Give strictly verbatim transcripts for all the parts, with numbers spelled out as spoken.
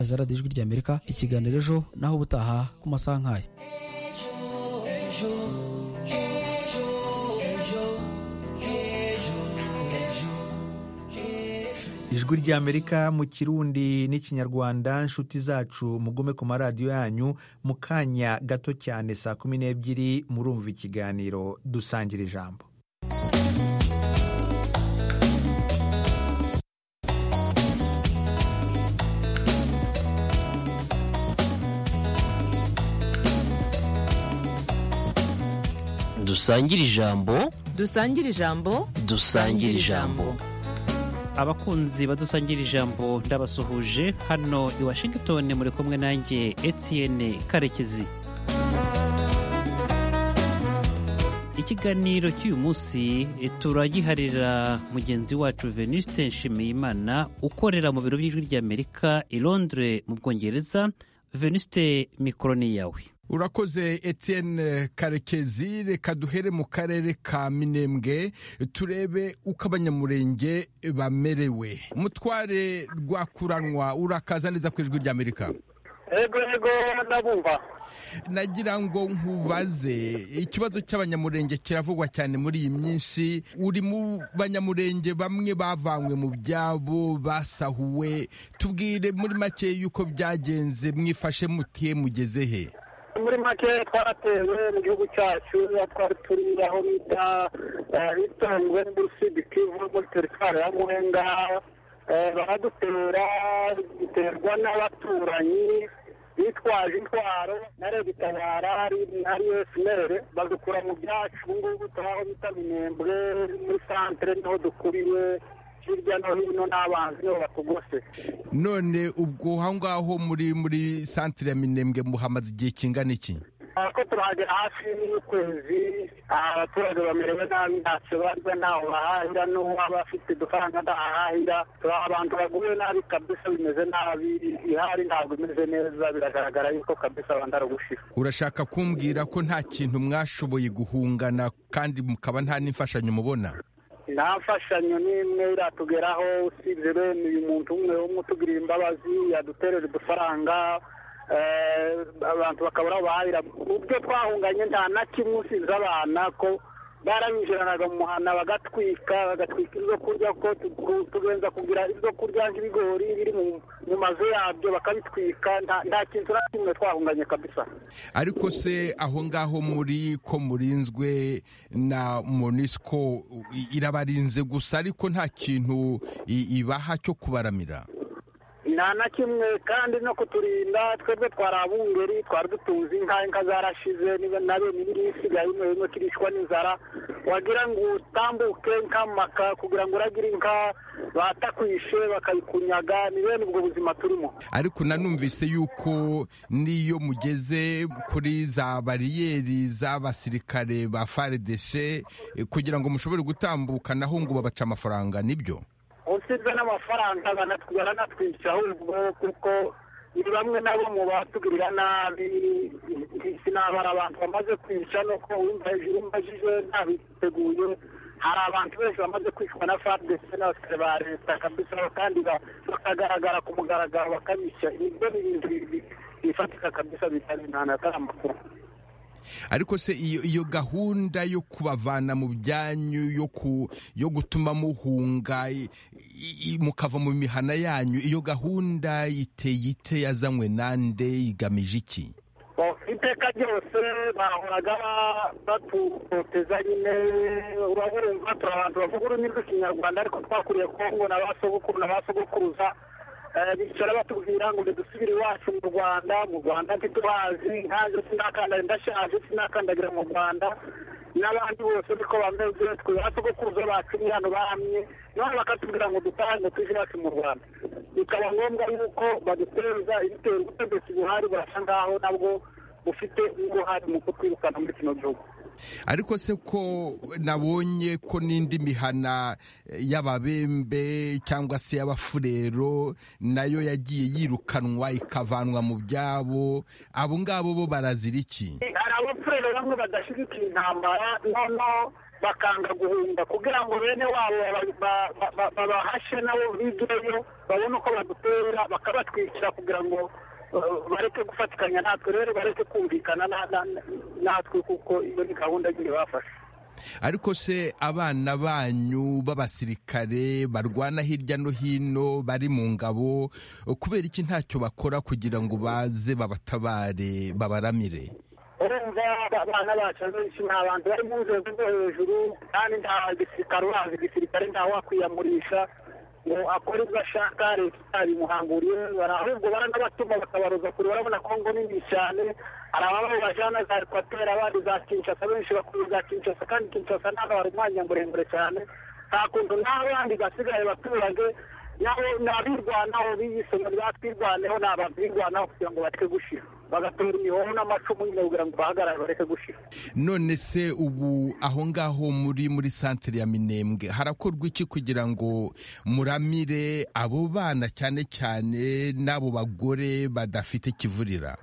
Azaradi ijwi rya Amerika ikiganiro ejo naho ubutaha ku masaha nk'aya. Ijwi rya Amerika mu Kirundi n'ikinyarwanda. Nshuti zacu mugume ku maradiyo yanyu, mu kanya gato cyane saa kumi n'ebyiri murumva ikiganiro dusangira ijambo. Dusangira ijambo, dusangira ijambo, dusangira ijambo. Abakunzi badusangira ijambo ndabasuhuje hano i Washington, muri kumwe nanjye Etienne Karekezi. Ikiganiro cy'uyu munsi turagiharira mugenzi wacu Venuste Nshimiyimana ukorera mu biro by'ijwi rya Amerika i Londres mu Bwongereza. Venuste, mikoro ni yawe. Urakoze Etienne Karekezi. Reka duhere mu karere ka Minembwe turebe uko abanyamurenge bamerewe. Mutware Rwakuranwa, urakaza neza ku ijwi rya Amerika. Ego ego ndabumva. Nagira ngo nkubaze, ikibazo cy'abanyamurenge kiravugwa cyane muri iyi myinshi. Uri mu banyamurenge bamwe bavanywe mu byabo, basahuwe. Tubwire muri make yuko byagenze, mwifashe mutiye, mugeze he? Muri make twaratewe mu gihugu cyacu, twari turi aho bita Bitongwe muri Sud Kivu muri teritwari ya Muhenga. Baradutera, duterwa n'abaturanyi bitwaje intwaro nare bitabara ari F N L, badukura mu byacu. Ngubu turaho bita Minembwe muri centre niho dukuriwe, hirya no hino n'abanzi niho batugose. None ubwo aho ngaho muri muri centre ya Minembwe muhamaze igihe kingana iki? Ko turahagera hafi y'ukwezi. Abaturage bamerewe nabi, ntacyo barya, ntaho bahahira, n'uwaba afite udufaranga ntahahira. Abantu baguye nabi kabisa, bimeze nabi, ihari ntabwo imeze neza, biragaragara yuko kabisa bandara gushira. Urashaka kumbwira ko nta kintu mwashoboye guhungana kandi mukaba nta n'imfashanyo mubona? Nta mfashanyo n'imwe iratugeraho, usibye bene uyu muntu umwe umwe utugirira imbabazi, yaduterera udufaranga, abantu bakabura bahahira. Ubwo twahunganye nta na kimwe usize abana ko barabinjiranaga mu muhanda bagatwika bagatwika ibyo kurya, ko tugenza kugira ibyo kurya nk'ibigori biri mu mazu yabyo bakabitwika. Nta kintu na kimwe twahunganye kabisa. Ariko se aho ngaho muri ko murinzwe na MONUSCO, irabarinze gusa ariko nta kintu ibaha cyo kubaramira? Nta na kimwe, kandi no kuturinda. Twebwe twari abungeri, twari dutunze inka, inka zarashize nabe n'ibiri isigaye imwe imwe kirishwa n'inzara. Wagira ngo utambuke nkamaka kugira ngo uragire inka batakwishe bakayikunyaga. Ni bene ubwo buzima turimo. Ariko nanumvise yuko niyo mugeze kuri za bariyeri z'abasirikare ba F A R D C kugira ngo mushobore gutambuka naho ngo babaca amafaranga, nibyo? Usibye n'amafaranga baranatwica ahubwo, kuko ni bamwe nabo mu batugirira nabi. Sinabara abantu bamaze kwica, nuko wumva hejuru mbajije ntabiteguye. Hari abantu benshi bamaze kwicwa na F A R D C n'abasirikare ba leta kabisa, kandi bakagaragara ku mugaragaro bakabica. Ibyo ni ibintu bifatika kabisa, bitari nta atari amakuru. Ariko se iyo, iyo gahunda yo kubavana mu byanyu, yo ku yo gutuma muhunga mukava mu mihana yanyu, iyo gahunda iteye ite, yazanywe nande, igamije iki? Iteka ryose bahoraga batuteza nyine. Urabona turi abantu bavuga ururimi rw'ikinyarwanda, ariko twakuriye Kongo na basogokuru na basogokuruza. Bicara batubwira ngo dusubire iwacu mu Rwanda. Mu Rwanda ntituhazi, ntaje sinakandagira, ndashaje sinakandagira mu Rwanda. N'abandi bose niko bameze, twe basogokuruza bacu ni hano bahamye, none bakatubwira ngo dutahe ngo tuje iwacu mu Rwanda. Bikaba ngombwa yuko baduteza ibitero. Ubutegetsi buhari burasa ngaho nabwo bufite uruhare mu kutwirukana muri kino gihugu. Ariko se ko nabonye ko n'indi mihana y'Ababembe cyangwa se y'Abafurero nayo yagiye yirukanwa ikavanwa mu byabo, abo ngabo bo barazira iki? Hari Abafurero bamwe badashyigikiye intambara, noneho bakanga guhunga kugira ngo bene wabo babahashe nabo bigireyo babone uko badutera bakabatwikira kugira ngo bareke gufatikanya natwe rero bareke kumvikana natwe kuko iyo ni gahunda nyine bafashe. Ariko se abana banyu b'abasirikare barwana hirya no hino bari mu ngabo kubera iki ntacyo bakora kugira ngo baze babatabare babaramire? urumva abana bacu benshi ni abantu bari mu nzego zo hejuru kandi nta gisirikare urazi igisirikare ntawe wakwiyamurisha ngo akore ibyo ashaka leta itabimuhanguriye ahubwo baranabatuma bakabaroza kure urabona Kongo nini cyane hari ababo bajana za Equateur abandi za Kinshasa benshi bakuru za Kinshasa kandi Kinshasa ntabwo bari umwanya muremure cyane nta kuntu n'abandi basigaye baturage nabo nabirwanaho biyisoma batwirwaneho n'ababirwanaho kugira ngo batwe gushira bagatura imihoho n'amacumu nyine kugira ngo bahagarare bareke gushira. None se ubu aho ngaho muri muri santere ya Minembwe harakorwa iki kugira ngo muramire abo bana cyane cyane n'abo bagore badafite kivurira?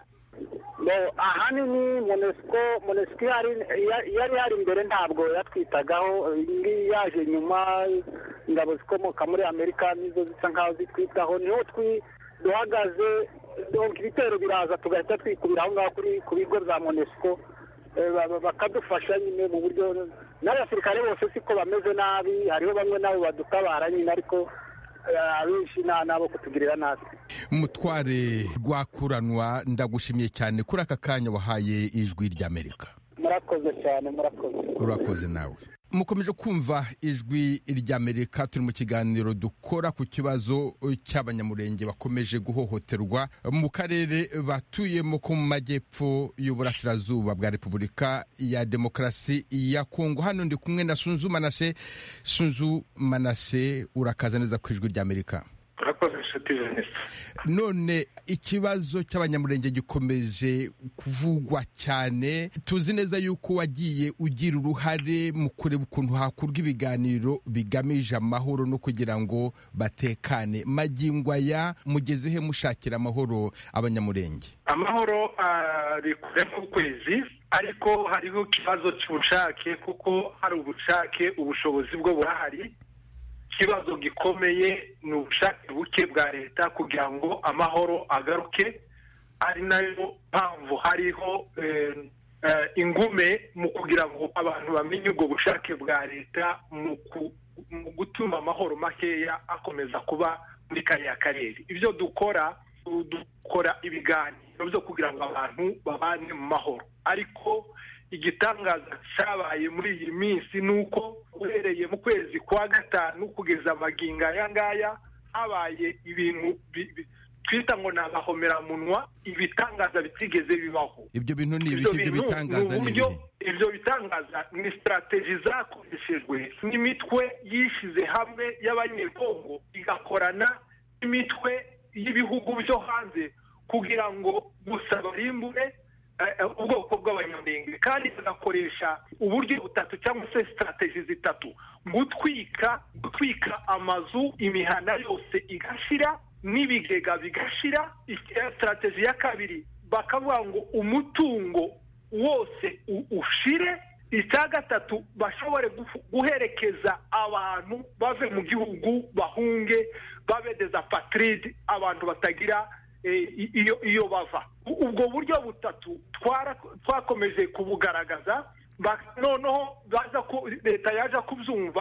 Ahanini monesco monesco yari yari yari imbere ntabwo yatwitagaho indi yaje nyuma ingabo zikomoka muri Amerika nizo zisa nkaho zitwitaho niho twi duhagaze donc ibitero biraza tugahita twikubira aho ngaho kuri ku bigo bya monesco bakadufasha nyine mu buryo n'abasirikare bose siko bameze nabi hariho bamwe nabo badutabara nyine ariko abenshi nabo kutugirira nabi. Mutware Rwakuranwa ndagushimiye cyane kuri aka kanya wahaye ijwi ry'Amerika. Murakoze cyane murakoze. Urakoze nawe. Mukomeje kumva ijwi ry'Amerika turi mu kiganiro dukora ku kibazo cy'abanyamurenge bakomeje guhohoterwa mu karere batuyemo ko mu majyepfo y'uburasirazuba bwa Repubulika ya Demokarasi ya Kongo. Hano ndi kumwe na Sunzu Manase. Sunzu Manase urakaza neza ku ijwi ry'Amerika. None ikibazo cy'abanyamurenge gikomeje kuvugwa cyane tuzi neza yuko wagiye ugira uruhare mu kureba ukuntu hakurwa ibiganiro bigamije amahoro no kugira ngo batekane. Magingo aya mugezehe mushakira amahoro abanyamurenge? Amahoro ari kure kwezi ariko hariho ikibazo cy'ubushake kuko hari ubushake ubushobozi bwo burahari. Ikibazo gikomeye ni ubushake buke bwa leta kugira ngo amahoro agaruke ari nayo mpamvu hariho ingume mu kugira ngo abantu bamenye ubwo bushake bwa leta mu gutuma amahoro makeya akomeza kuba muri kariya karere. Ibyo dukora dukora ibiganiro byo kugira ngo abantu babane mu mahoro ariko igitangaza cyabaye muri iyi minsi nuko uhereye mu kwezi kwa gatanu kugeza amaginga aya ngaya habaye ibintu twita ngo ni agahomeramunwa ibitangaza bitigeze bibaho. Ibyo bintu ni ibiki? Ibyo bitangaza ni ibiki? Ibyo bitangaza ni strategy zakoreshejwe n'imitwe yishize hamwe y'abanyekongo igakorana n'imitwe y'ibihugu byo hanze kugira ngo gusa barimbure ubwoko bw'abanyamurenge kandi bagakoresha uburyo butatu cyangwa se strategy zitatu: gutwika gutwika amazu, imihana yose igashira n'ibigega bigashira. Strategy ya kabiri bakavuga ngo umutungo wose ushire. Icya gatatu bashobore guherekeza abantu bave mu gihugu bahunge babe desapatride, abantu batagira iyo iyo bava. Ubwo buryo butatu twakomeje kubugaragaza noneho baza ko leta yaje kubyumva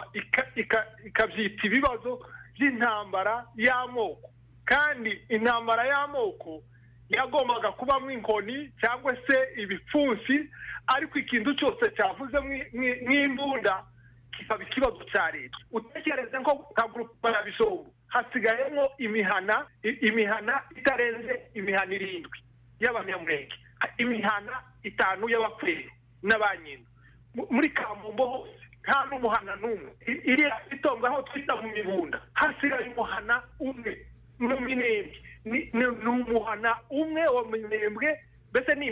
ikabyita ibibazo by'intambara y'amoko, kandi intambara y'amoko yagombaga kubamo inkoni cyangwa se ibipfunsi, ariko ikintu cyose cyavuze nk'imbunda kikaba ikibazo cya leta. Utekereze nko ka gurupe ya Bishobu hasigayemo imihana imihana itarenze imihana irindwi y'abanyamurenge, imihana itanu y'abapfero n'abanyina. Muri Kamombo hose nta n'umuhana n'umwe. Iriya itonga aho twita mu Mibunda hasigaye umuhana umwe mu Minembwe, ni umuhana umwe wa Minembwe. Mbese ni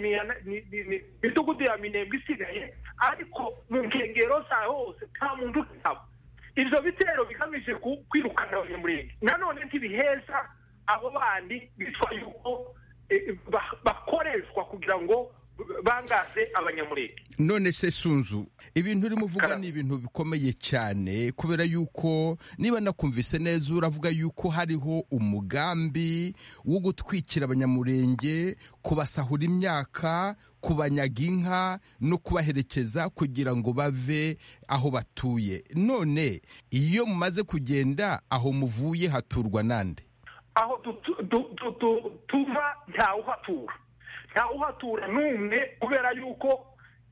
imidugudu ya Minembwe isigaye, ariko mu nkengero zaho hose nta muntu ukaba. Ibyo bitero bigamije kwirukana abanyamurenge. Nanone ntibiheza abo bandi bitwa yuko bakoreshwa kugira ngo bangaze abanyamurenge. None se Sunzu, ibintu urimo uvuga ni ibintu bikomeye cyane, kubera yuko niba nakumvise neza uravuga yuko hariho umugambi wo gutwikira abanyamurenge, kubasahura imyaka, kubanyaga inka no kubaherekeza kugira ngo bave aho batuye. None iyo mumaze kugenda aho muvuye haturwa nande? Aho tuva ntawuhatura ntawuhatura n'umwe, kubera yuko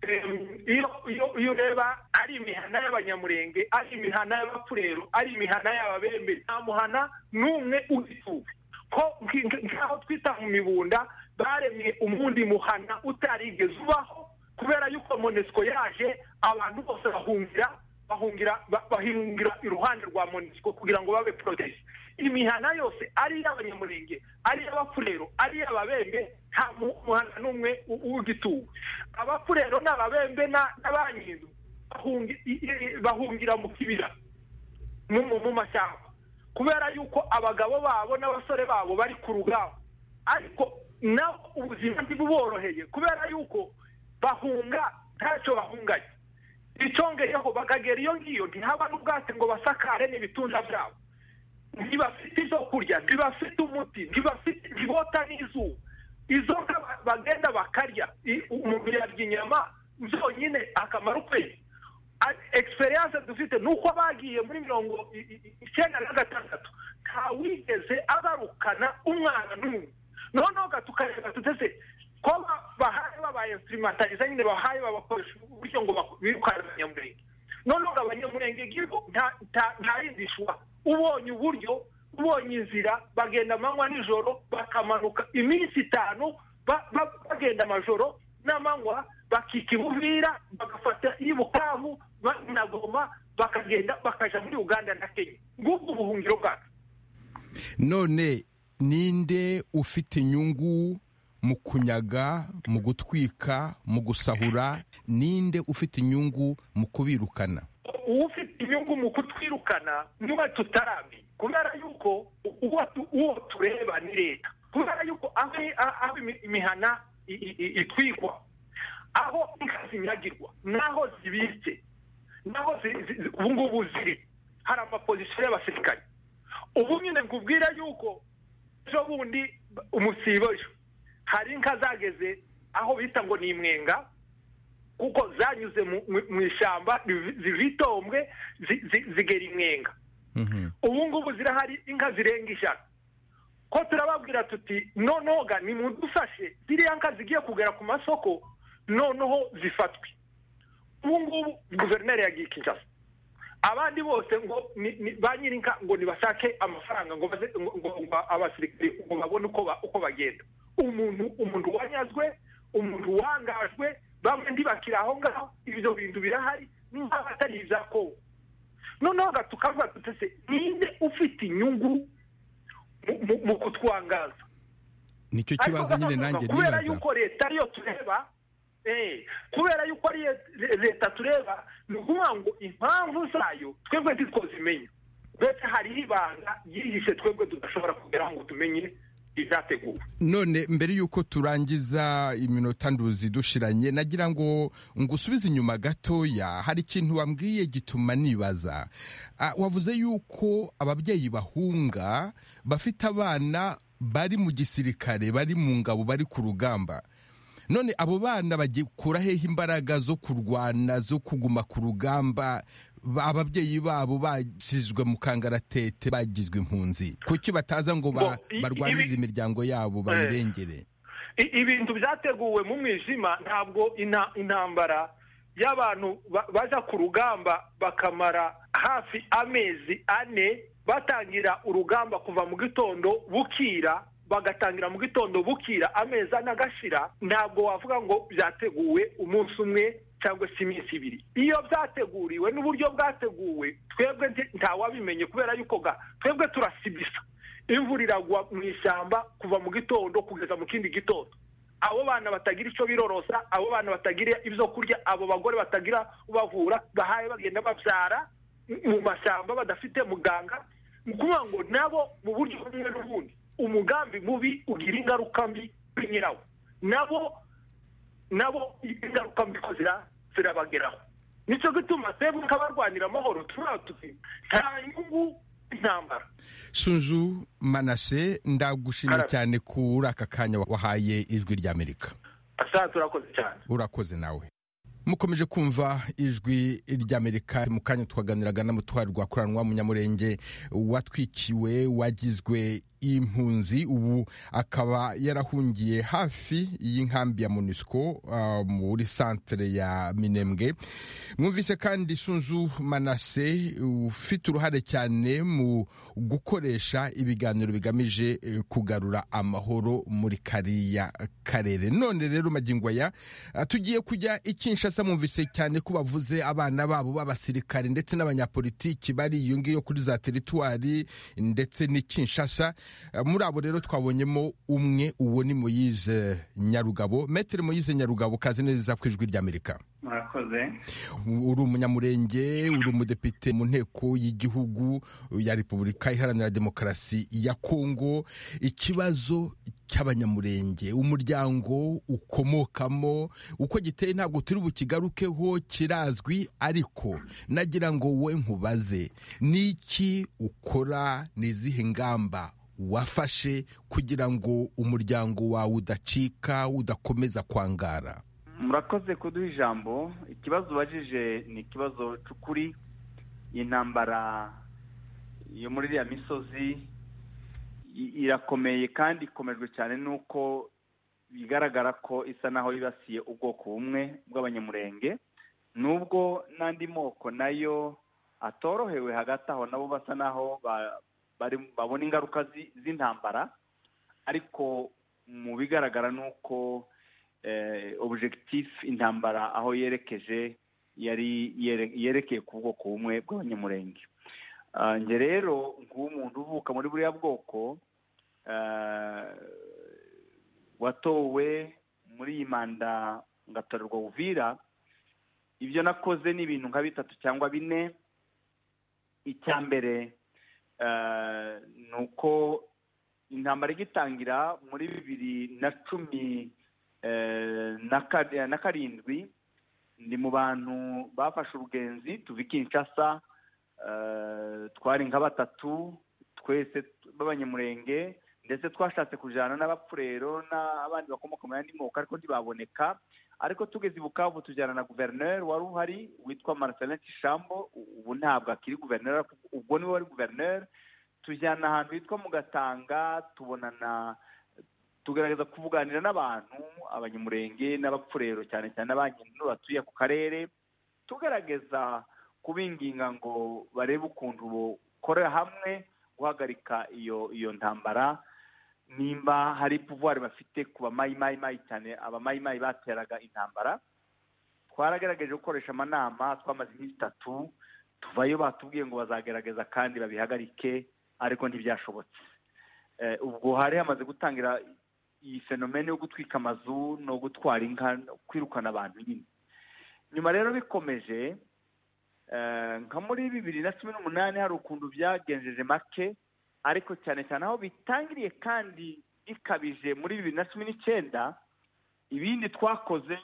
iyo ureba ari imihana y'abanyamurenge, ari imihana y'abapfurero, ari imihana y'ababembe, nta muhana n'umwe uzituwe. Ko nk'aho twita mu Mibunda baremye umundi muhana utarigeze ubaho, kubera yuko Monesco yaje abantu bose bahungira bahungira bahungira iruhande rwa Monesco kugira ngo babe protege. Imihana yose ari y'abanyamurenge, ari y'abapfurero, ari y'ababembe, nta muhana n'umwe ugituwe. Abapfurero n'ababembe n'abanyindu bahungira mu kibira mu mashyamba, kubera yuko abagabo babo n'abasore babo bari ku rugamba, ariko nabo ubuzima ntibuboroheye kubera yuko bahunga ntacyo bahunganye. Icongeyeho bakagera iyo ngiyo ntihaba n'ubwatsi ngo basakare n'ibitunda byabo, ntibafite ibyo kurya, ntibafite umuti, ntibota n'izuba. Izo nka bagenda bakarya, umuntu yarya inyama zonyine akamaro kwezi. Experience dufite nuko bagiye muri mirongo icyenda na gatandatu ntawigeze agarukana umwana n'umwe. Noneho tukareba tutese ko bahaye babaye instrumentalize nyine, bahaye babakoresha uburyo ngo birukane abanyamurenge. Noneho abanyamurenge gibo nta yindishwa, ubonye uburyo, ubonye inzira, bagenda amanywa nijoro, bakamanuka iminsi itanu bagenda amajoro n'amanywa, bakika Ibuvira, bagafata y'Ibukavu na Goma, bakagenda bakaja muri Uganda na Kenya. Ngubwo ubuhungiro bwacu. None ninde ufite inyungu mu kunyaga, mu gutwika, mu gusahura? Ninde ufite inyungu mu kubirukana? Ufite inyungu mu kutwirukana niba tutarabi, kubera yuko uwo tureba ni leta, kubera yuko aho imihana itwikwa, aho inka zinyagirwa, naho zibitse, naho ubu ngubu ziri, hari amapozisiyo y'abasirikare. Ubu nyine nkubwira yuko ejo bundi umusibo ejo hari inka zageze aho bita ngo ni imwenga, kuko zanyuze mu ishyamba zivitombwe zigera imwenga. Ubu ngubu zirahari inka zirenga ijana. Ko turababwira tuti noneho ga nimudufashe ziriya nka zigiye kugera ku masoko, noneho zifatwe. Ubu ngubu guverineri yagiye Kinshasa, abandi bose ngo ba nyirinka ngo nibashake amafaranga ngo abasirikare ngo babone uko bagenda. Umuntu umuntu wanyazwe, umuntu wangajwe, bamwe ndibakira aho ngaho, ibyo bintu birahari n'abatari ibyako. Noneho tukavuga tutese ninde ufite inyungu mu kutwangaza? Nicyo kibazo nyine nanjye nibaza, kubera yuko leta ariyo tureba, eh kubera yuko ari leta tureba, ni ukuvuga ngo impamvu zayo twebwe ntitwozimenya, ndetse hari ibanga yihishe twebwe tudashobora kugeraho ngo tumenye izateguwe. None mbere yuko turangiza iminota nduzi dushiranye, nagira ngo ngusubize inyuma gatoya. Hari ikintu wambwiye gituma nibaza. Wavuze yuko ababyeyi bahunga bafite abana bari mu gisirikare, bari mu ngabo, bari ku rugamba. None abo bana bagikura hehe imbaraga zo kurwana, zo kuguma ku rugamba? Ababyeyi babo basizwe mu kangaratete, bagizwe impunzi. Kuki bataza ngo barwanirire imiryango yabo bayirengere? Ibintu byateguwe mu mwijima, ntabwo intambara y'abantu baza ku rugamba bakamara hafi amezi ane batangira urugamba kuva mu gitondo bukira, bagatangira mu gitondo bukira amezi ane agashira. Ntabwo wavuga ngo byateguwe umunsi umwe cyangwa se iminsi ibiri. Iyo byateguriwe n'uburyo bwateguwe, twebwe ntawabimenye, kubera yuko ga twebwe turasibisa. Imvura iragwa mu ishyamba kuva mu gitondo kugeza mu kindi gitondo. Abo bana batagira icyo birorosa, abo bana batagira ibyo kurya, abo bagore batagira ubavura, bahaye bagenda babyara mu mashyamba badafite muganga. Ukuvuga ngo nabo mu buryo bumwe n'ubundi umugambi mubi ugira ingaruka mbi kuri nyirawo. Nabo nabo ingaruka mbi ko zirabageraho. Nicyo gituma twebwe nk'abarwanira amahoro turiya tuti nta nyungu intambara. Sunzu Manase, ndagushimye cyane kuri aka kanya wahaye Ijwi ry'Amerika. Asante, urakoze cyane. Urakoze nawe. Mukomeje kumva Ijwi ry'Amerika, mu kanya twaganiraga na Mutwari Rwakuranwa, Munyamurenge watwikiwe, wagizwe impunzi, ubu akaba yarahungiye hafi y'inkambi ya MONUSCO uh, muri centre ya Minembwe. Mwumvise kandi Sunzu Manase ufite uruhare cyane mu gukoresha ibiganiro bigamije uh, kugarura amahoro muri kariya karere. None rero magingo aya uh, tugiye kujya i Kinshasa. Mwumvise cyane ko bavuze abana babo b'abasirikare ndetse n'abanyapolitiki bari iyo ngiyo kuri za teritwari ndetse ni Kinshasa. Muri abo rero twabonyemo umwe, uwo ni Moise Nyarugabo. Maître Moise Nyarugabo, kazi neza ku Ijwi ry'Amerika. Murakoze. Uri umunyamurenge, uri umudepite mu nteko y'igihugu ya Repubulika Iharanira Demokarasi ya Kongo. Ikibazo cy'abanyamurenge, umuryango ukomokamo, uko giteye ntabwo turi bukigarukeho, kirazwi, ariko nagira ngo wowe nkubaze, niki ukora, nizihe ngamba wafashe kugira ngo umuryango wawe udacika, udakomeza kwangara? Murakoze kuduha ijambo. Ikibazo ubajije ni ikibazo cy'ukuri. Intambara yo muri ya misozi irakomeye kandi ikomejwe cyane nuko bigaragara ko isa naho yibasiye ubwoko bumwe bw'abanyamurenge, nubwo n'andi moko nayo atorohewe hagati aho, nabo basa naho bari babona ingaruka z'intambara, ariko mu bigaragara nuko eh, objectif intambara aho yerekeje yari yerekeye ku bwoko bumwe bw'abanyamurenge. Uh, nge rero nk'umuntu uvuka muri buriya bwoko uh, watowe muri iyi manda ngatorerwa Uvira, ibyo nakoze ni ibintu nka bitatu cyangwa bine. Icya mbere uh, nuko intambara igitangira muri bibiri na cumi uh, na karindwi, ndi mu bantu bafashe urugenzi tuva i Kinshasa. Uh, twari nka batatu twese b'abanyamurenge, ndetse twashatse kujana n'abapfurero n'abandi bakomoka mu yandi moko ariko ntibaboneka. Ariko tugeze i Bukavu tujyana na guverineri wari uhari witwa Marcelin Tishambo, ubu ntabwo akiri guverineri, ubwo niwe wari guverineri. Tujyana ahantu hitwa mu Gatanga, tubonana, tugerageza kuvuganira n'abantu, abanyamurenge n'abapfurero cyane cyane abanyine batuye ku karere, tugerageza kubinginga ngo barebe ukuntu bokorera hamwe guhagarika iyo iyo ntambara, nimba hari pouvoir bafite kuba mayimayi mayi cyane abamayimayi bateraga intambara. Twaragerageje gukoresha amanama, twamaze iminsi itatu, tuvayo batubwiye ngo bazagerageza kandi babihagarike, ariko ntibyashobotse. Eh, ubwo hari hamaze gutangira iyi fenomene yo gutwika amazu no gutwara inka, kwirukana abantu nyine. Nyuma rero bikomeje, nka muri bibiri na cumi n'umunani hari ukuntu byagenjeje make, ariko cyane cyane aho bitangiriye kandi bikabije muri bibiri na cumi n'icyenda. Ibindi twakoze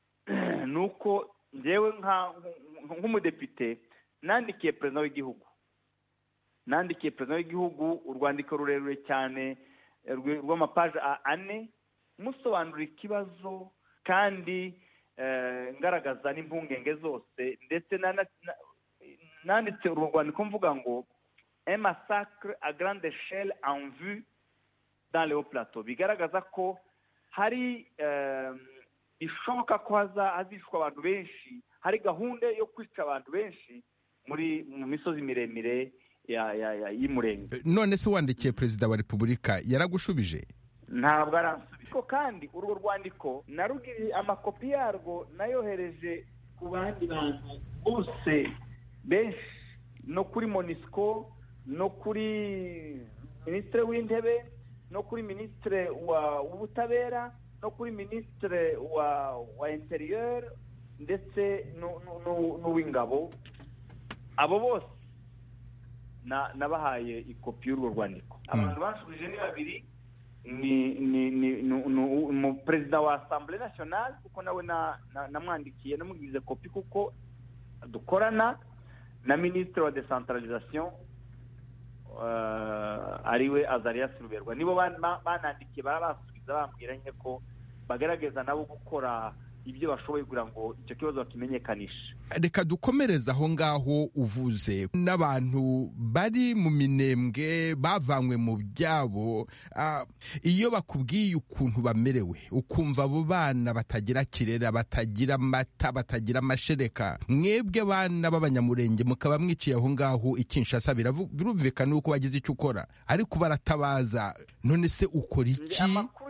nuko njyewe nk'umudepite nandikiye perezida w'igihugu nandikiye perezida w'igihugu urwandiko rurerure cyane rw'amapaje ane, musobanura ikibazo kandi ngaragaza n'impungenge zose, ndetse nanditse uru rwandiko mvuga ngo un massacre à grande échelle en vue dans le haut plateau. Bigaragaza ko hari bishoboka ko hazishwa abantu benshi, hari gahunda yo kwica abantu benshi muri mu misozi miremire y'Imurenge. None se wandikiye perezida wa Repubulika yaragushubije? Ntabwo aransubiza. Kandi urwo rwandiko narugiriye amakopi yarwo nayohereje ku bandi bantu bose benshi, no kuri MONUSCO, no kuri Minisitiri w'Intebe, no kuri Minisitiri w'Ubutabera, no kuri Minisitiri wa wa Interieur, ndetse n'uw'Ingabo. Abo bose nabahaye ikopi y'urwo rwandiko. Abantu bashubije ni babiri, ni ni ni perezida wa assemblée nationale kuko nawe namwandikiye namubwize kopi kuko dukorana na ministre wa decentralisation ariwe Azarias Ruberwa nibo banandikiye barabasubiza bambwira nye ko bagerageza nabo gukora ibyo bashoboye kugira ngo icyo kibazo bakimenyekanishe. Reka dukomereza aho ngaho uvuze n'abantu bari mu minembwe bavanywe mu byabo, iyo bakubwiye ukuntu bamerewe ukumva abo bana batagira kirera, batagira amata, batagira amashereka, mwebwe bana b'abanyamurenge mukaba mwiciye aho ngaho Kinshasa, birumvikana uko wagize icyo ukora, ariko baratabaza. None se ukora iki?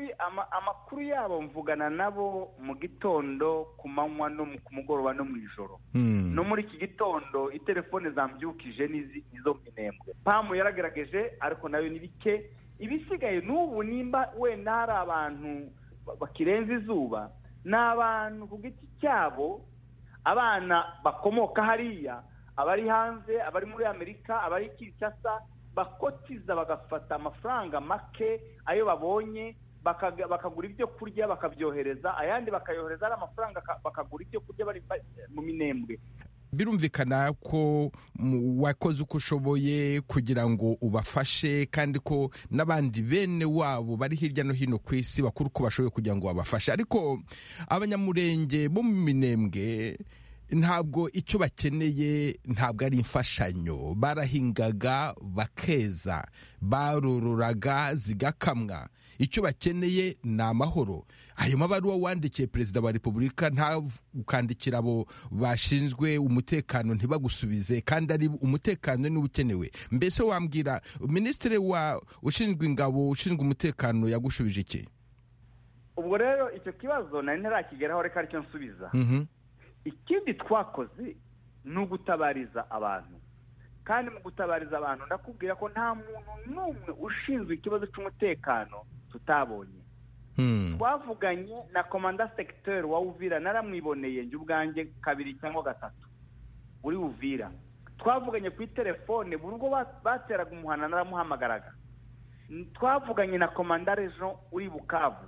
Amakuru yabo mvugana nabo mu gitondo, ku manywa no ku mugoroba no mu ijoro. No muri iki gitondo itelefone zambyukije nizo minembwe. Pamu yaragerageje ariko nayo ni bike. Ibisigaye n'ubu nimba we nari abantu bakirenza izuba, n'abantu ku giti cyabo, abana bakomoka hariya, abari hanze, abari muri Amerika, abari Kinshasa, bakotiza bagafata amafaranga make ayo babonye bakagura ibyo kurya bakabyohereza, ayandi bakayohereza ari amafaranga bakagura ibyo kurya bari mu minembwe. Birumvikana ko wakoze uko ushoboye kugira ngo ubafashe, kandi ko n'abandi bene wabo bari hirya no hino ku isi bakuru ko bashoboye kugira ngo babafashe. Ariko abanyamurenge bo mu minembwe ntabwo icyo bakeneye ntabwo ari imfashanyo. Barahingaga bakeza, barororaga zigakamwa. Icyo bakeneye ni amahoro. Ayo mabaruwa wandikiye perezida wa repubulika nta ukandikira abo bashinzwe umutekano ntibagusubize, kandi ari umutekano ni ukenewe. Mbese wambwira ministre wa ushinzwe ingabo ushinzwe umutekano yagushubije iki? Ubwo rero icyo kibazo nari ntarakigeraho, reka aricyo nsubiza. Mhm. Ikindi twakoze ni ugutabariza abantu, kandi mu gutabariza abantu ndakubwira ko nta muntu n'umwe ushinzwe ikibazo cy'umutekano tutabonye. Twavuganye na komanda secteur wa Uvira, naramwiboneye njye ubwanjye kabiri cyangwa gatatu uri Uvira. Twavuganye ku telefone buri ubwo bateraga umuhana naramuhamagaraga. Twavuganye na komanda region uri Bukavu,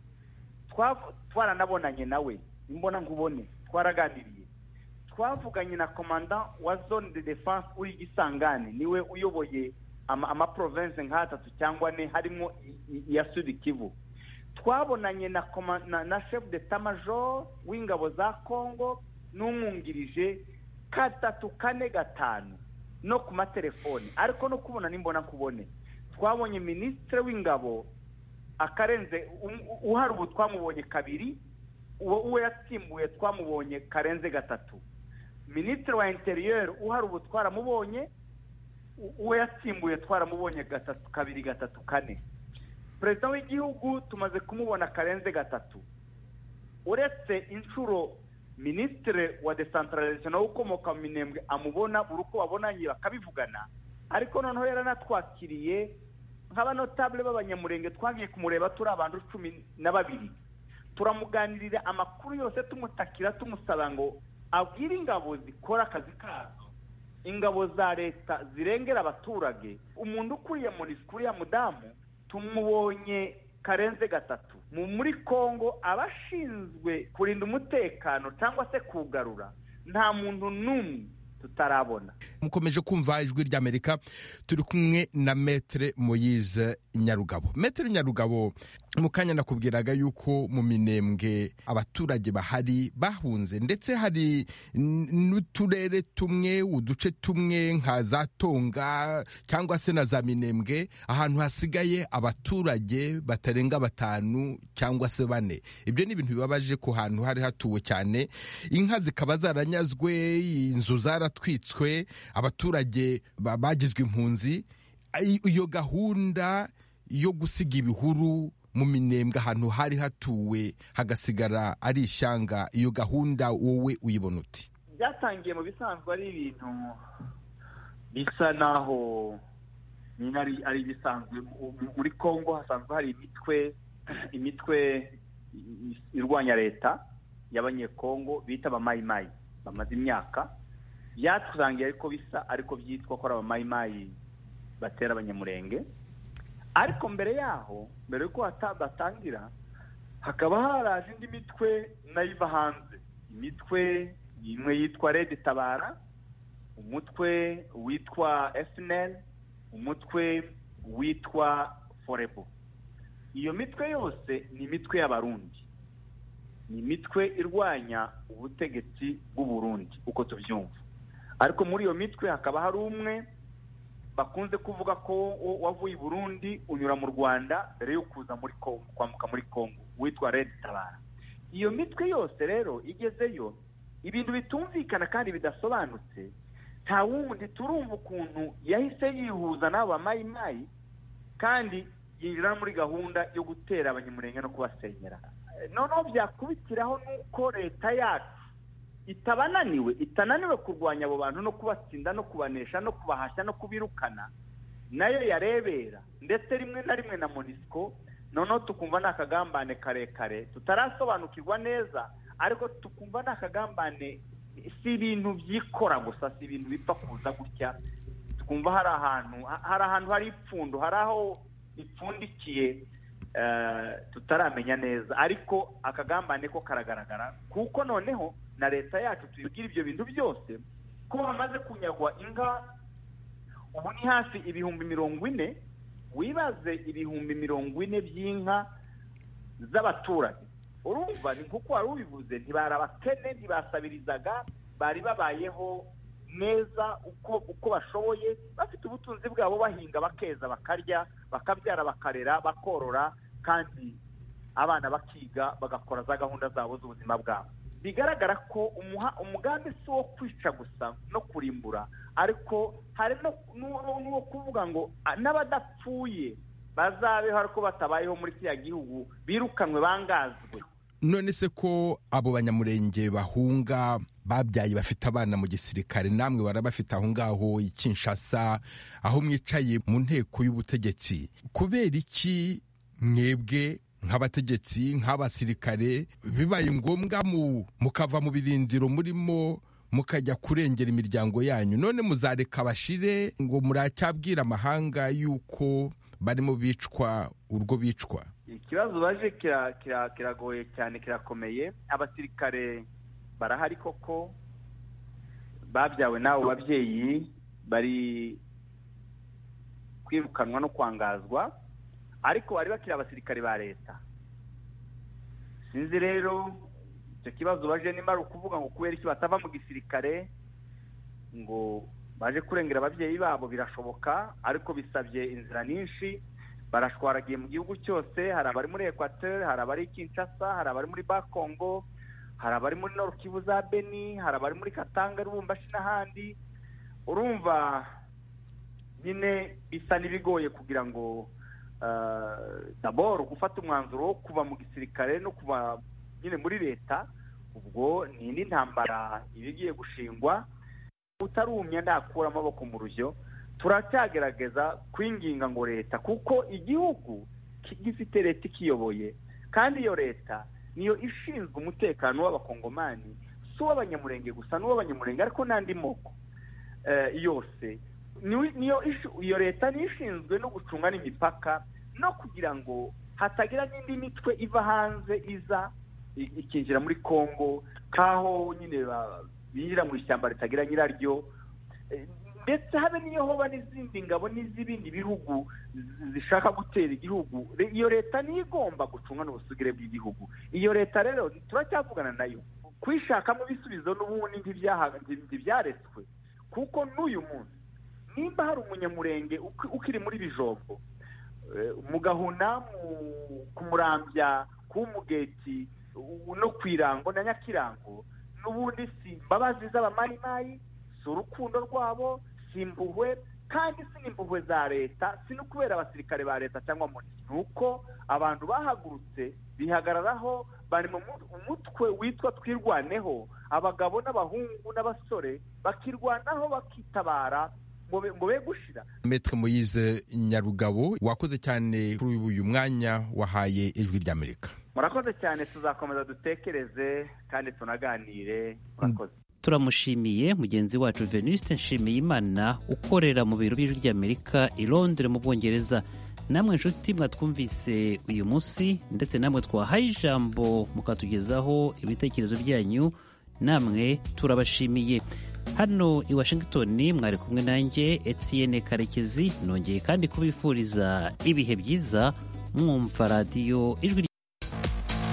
twaranabonanye nawe imbona nkubone, twaraganiriye. Twavuganye na komanda wa zone de defense uri Gisangane, niwe uyoboye ama, ama province nk'atatu cyangwa ne harimo ya Sud Kivu. Twabonanye na, na, na chef d'état major w'ingabo za Congo n'umwungirije katatu kane gatanu no ku matelefoni, ariko no kubona nimbona kubone. Twabonye ministre w'ingabo akarenze uhari ubu twamubonye kabiri, uwo yatsimbuye twamubonye karenze gatatu. Ministre wa interieur uhari ubu twaramubonye, uwo yatsimbuye twaramubonye gatatu kabiri gatatu kane. Perezida w'igihugu tumaze kumubona karenze gatatu. Uretse inshuro ministre wa decentralisation ukomoka mu minembwe amubona buruko babonanye bakabivugana, ariko noneho yaranatwakiriye nk'abanotable b'abanyamurenge twagiye kumureba turi abantu cumi na babiri. Turamuganirira amakuru yose tumutakira tumusaba ngo abwire ingabo zikora akazi kazo, ingabo za leta zirengera abaturage. Umuntu ukuriye muri kuriya mudamu tumubonye karenze gatatu. Mu muri Kongo abashinzwe kurinda umutekano cyangwa se kugarura nta muntu n'umwe tutarabona. Mukomeje kumva ijwi ry'Amerika, turi kumwe na Maître Moise Nyarugabo. Maître Nyarugabo, mukanya nakubwiraga yuko mu minembwe abaturage bahari bahunze, ndetse hari n'uturere tumwe uduce tumwe nka za Tonga cyangwa se na za Minembwe ahantu hasigaye abaturage batarenga batanu cyangwa se bane. Ibyo ni ibintu bibabaje ku hantu hari hatuwe cyane, inka zikaba zaranyazwe, inzu zaratwitswe, abaturage bagizwe impunzi. Iyo gahunda yo gusiga ibihuru mu minembwe ahantu hari hatuwe hagasigara ari ishyanga, iyo gahunda wowe uyibona uti? Byatangiye mu bisanzwe ari ibintu bisa naho nyine ari ari bisanzwe. Muri Kongo hasanzwe hari imitwe imitwe irwanya leta y'abanyekongo bita abamayimayi bamaze imyaka. Byaturangiye ariko bisa ariko byitwa ko ari abamayimayi batera abanyamurenge. Ariko mbere yaho, mbere yuko hatabatangira, hakaba haraje indi mitwe nayo iva hanze. Imitwe imwe yitwa Red Tabara, umutwe witwa F N L, umutwe witwa Forebo. Iyo mitwe yose ni imitwe y'abarundi, ni imitwe irwanya ubutegetsi bw'u Burundi uko tubyumva. Ariko muri iyo mitwe hakaba hari umwe bakunze kuvuga ko wavuye i Burundi unyura mu Rwanda mbere yo kuza muri Kongo, kwamuka muri Kongo, witwa Red Tabara. Iyo mitwe yose rero igezeyo ibintu bitumvikana kandi bidasobanutse, nta wundi turumva ukuntu yahise yihuza n'aba mayimayi kandi yinjira muri gahunda yo gutera abanyamurenge no kubasenyera. Noneho byakubitiraho nuko leta yacu itabananiwe itananiwe kurwanya abo bantu no kubatsinda no kubanesha no kubahashya no kubirukana, nayo yarebera ndetse rimwe na rimwe na MONUSCO. Noneho tukumva n'akagambane karekare tutarasobanukirwa neza, ariko tukumva n'akagambane si ibintu byikora gusa, si ibintu bipfa kuza gutya. Tukumva hari ahantu hari ahantu hari ipfundo, hari aho ipfundikiye tutaramenya neza, ariko akagambane ko karagaragara kuko noneho na leta yacu tuyibwira ibyo bintu byose ko hamaze kunyagwa inka ubu ni hafi ibihumbi mirongo ine. Wibaze ibihumbi mirongo ine by'inka z'abaturage. Urumva ni nkuko wari ubivuze, ntibari abakene, ntibasabirizaga, bari babayeho neza uko uko bashoboye, bafite ubutunzi bwabo, bahinga bakeza bakarya bakabyara bakarera bakorora, kandi abana bakiga bagakora za gahunda zabo z'ubuzima bwabo. Bigaragara ko umugambi si wo kwica gusa no kurimbura, ariko hari n'uwo kuvuga ngo n'abadapfuye bazabeho ariko batabayeho muri kiriya gihugu, birukanwe bangazwe. None se ko abo banyamurenge bahunga babyaye bafite abana mu gisirikare, namwe barabafite aho ngaho i Kinshasa aho mwicaye mu nteko y'ubutegetsi, kubera iki mwebwe nk'abategetsi nk'abasirikare bibaye ngombwa mukava mu birindiro murimo mukajya kurengera imiryango yanyu? None muzareka bashire ngo muracyabwira amahanga yuko barimo bicwa urwo bicwa? Ikibazo baje kiragoye cyane, kirakomeye. Abasirikare barahari koko, babyawe n'abo babyeyi, bari kwirukanwa no kwangazwa, ariko bari bakiri abasirikare ba leta. Sinzi rero icyo kibazo baje nimba ari ukuvuga ngo kubera iki batava mu gisirikare ngo baje kurengera ababyeyi babo, birashoboka, ariko bisabye inzira nyinshi. Barashwaragiye mu gihugu cyose, hari abari muri Equateur, hari abari Kinshasa, hari abari muri Bakongo, hari abari muri Nord Kivu za Beni, hari abari muri Katanga, Lubumbashi n'ahandi. Urumva nyine bisa n'ibigoye kugira ngo d'abord gufata umwanzuro wo kuva mu gisirikare no kuva nyine muri leta. Ubwo ni indi ntambara ibigiye gushingwa. Utarumya ndakura amaboko mu rujyo, turacyagerageza kwinginga ngo leta, kuko igihugu gifite leta ikiyoboye, kandi iyo leta niyo ishinzwe umutekano w'abakongomani, si uw'abanyamurenge gusa, n'uw'abanyamurenge ariko n'andi moko yose. Niyo iyo leta niyo ishinzwe no gucunga n'imipaka, no kugira ngo hatagira n'indi mitwe iva hanze iza ikinjira muri Kongo, kaho nyine binjira mu ishyamba ritagira nyiraryo, ndetse habe niyo hoba n'izindi ngabo n'iz'ibindi bihugu zishaka gutera igihugu. Iyo leta niyo igomba gucunga n'ubusugire bw'igihugu. Iyo leta rero turacyavugana nayo kwishakamo ibisubizo, n'ubundi ntibyaretswe, kuko n'uyu munsi nimba hari umunyamurenge ukiri muri Bijombo, mu Gahuna, ku Murambya, ku Mugeti no ku Irango na Nyakirango, n'ubundi si imbabazi z'abamayimayi, si urukundo rwabo, si impuhwe, kandi si n'impuhwe za leta, si no kubera abasirikare ba leta cyangwa MONUSCO. Nuko abantu bahagurutse bihagararaho, bari mu mutwe witwa Twirwaneho, abagabo n'abahungu n'abasore bakirwanaho bakitabara ngo be gushira. Maître Moise Nyarugabo, wakoze cyane kuri uyu mwanya wahaye Ijwi ry'Amerika. Murakoze cyane, tuzakomeza dutekereze kandi tunaganire. Murakoze. Turamushimiye mugenzi wacu Venuste Nshimiyimana ukorera mu biro by'Ijwi ry'Amerika i Londres mu Bwongereza. namwe nshuti mwatwumvise uyu munsi ndetse namwe twahaye ijambo mukatugezaho ibitekerezo byanyu, namwe turabashimiye. Hano i Washington mwari kumwe nanjye Etienne Karekezi, nongeye kandi kubifuriza ibihe byiza mwumva radiyo ijwi